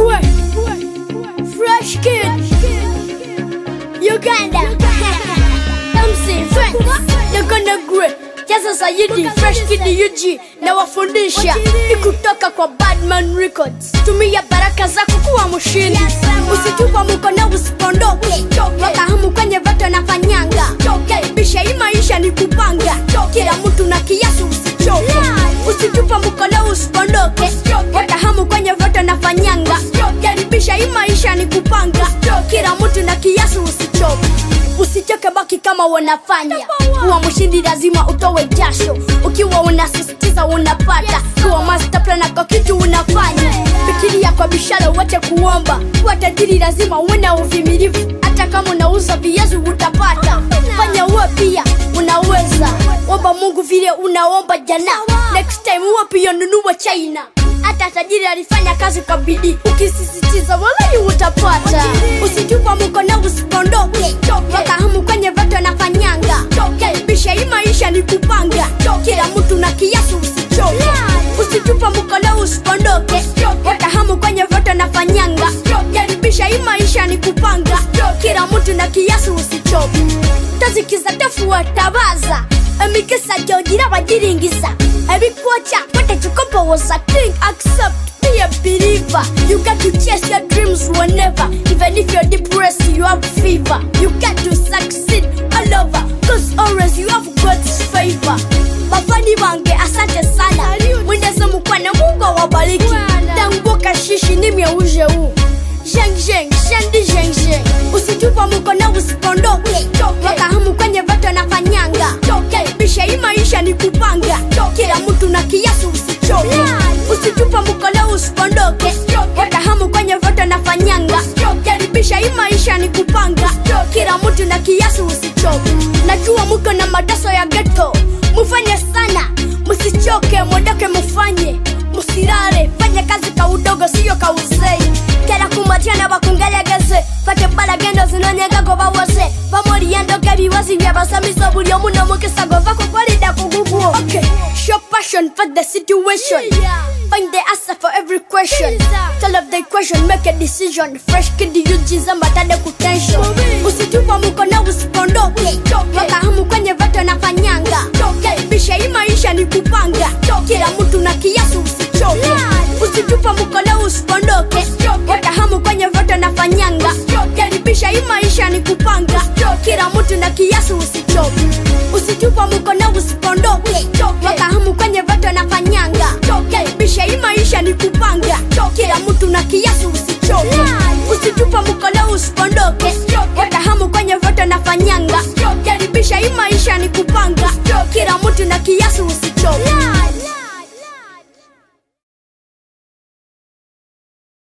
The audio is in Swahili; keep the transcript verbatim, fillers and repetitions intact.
Fresh kid, Uganda. M C friends, you're gonna grow. Jaza Sayidi, Fresh Kid U G na wafundisha ni kutoka kwa Badman Records. Tumia baraka zako kuwa mshindi. Usitupa mkono usipondoke. Wakahamu kwenye vato na fanyanga. Bisha hii maisha ni kupanga. Kila mtu na kiasi usichoke. Usitupa mkono usipondoke. Wakahamu kwenye vato na fanyanga. Bisha hii maisha ni kupanga. Kila mtu na kiasi usichoke. Usichoke, baki kama wanafanya. Kuwa mshindi lazima utowe jasho. Ukiwa unasisitiza unapata. Kuwa master plan kwa kitu unafanya. Fikiria kwa bishara wache kuomba. Kuwa tajiri lazima uwe na uvumilivu. Hata kama unauza viazi utapata. Fanya uwe pia unaweza. Omba Mungu vile unaomba jana. Next time uwe pia nunua China. Hata tajiri alifanya kazi kwa bidii. Ukisisitiza wallahi utapata. Usitupa mkono usipondoke. Wakahamu kwenye vato na fanyanga. Bisha hii maisha ni kupanga. Kila mtu na kiasi usichoke. Usitupa mkono usipondoke. Wakahamu kwenye vato na fanyanga. Bisha hii maisha ni kupanga. Kila mtu na kiasi usichoke. Tazikiza tafua tabaza. Amikisa jogira wajiringisa. Ebikocha kwete chukopo was a king. Accept, be a believer. You got to chase your dreams whenever. Even if you're depressed, you have fever. You got to succeed all over. Cause always you have God's favor. Bafani wange asante sana. Mwenyezi Mungu na Mungu awabariki. Tangu kashishi nimi ya uje huu. Jeng jeng, shendi jeng jeng. Usitupa mkono usipondoke. Wakahamu kwenye vato na fanyanga. Bisha hii maisha ni kupanga. Kila mtu na kiasi usichoke. Usitupa mkono usipondoke. Wakahamu kwenye vato na fanyanga. Bisha hii maisha ni kupanga. Kila mtu na kiasi usichoke. Najua mko na madaso ya ghetto. Mufanye sana, musichoke, mwodoke mufanye. Musirare, fanya kazi ka udogo siyo ka uzei. Kera kumatiana bakungelegeze. Fate bala gendo zinonyega go bawose. Bamori yendo gabi wazi vya basamiso buri omuno mukisa go vako kwalida kugugu. Okay, show passion for the situation. Find the answer for every question. Tell of the question, make a decision. Fresh Kid U G zamba tade kutension. Usitupa mkono usipondoke. Wakahamu kwenye vato na fanyanga. Bisha hii maisha ni kupanga. Kila mtu na kiasi usichoke. Usitupa mkono usipondoke. Wakahamu kwenye vato na fanyanga. Bisha hii maisha ni kupanga. Kila mtu na kiasi usichoke. Usitupa mkono usipondoke. Wakahamu kwenye vato na fanyanga. Bisha hii maisha ni kupanga. Kila mtu na kiasi usichoke. Usitupa mkono usipondoke. Wakahamu kwenye vato na fanyanga. Bisha hii maisha ni kupanga. Kila mtu na kiasi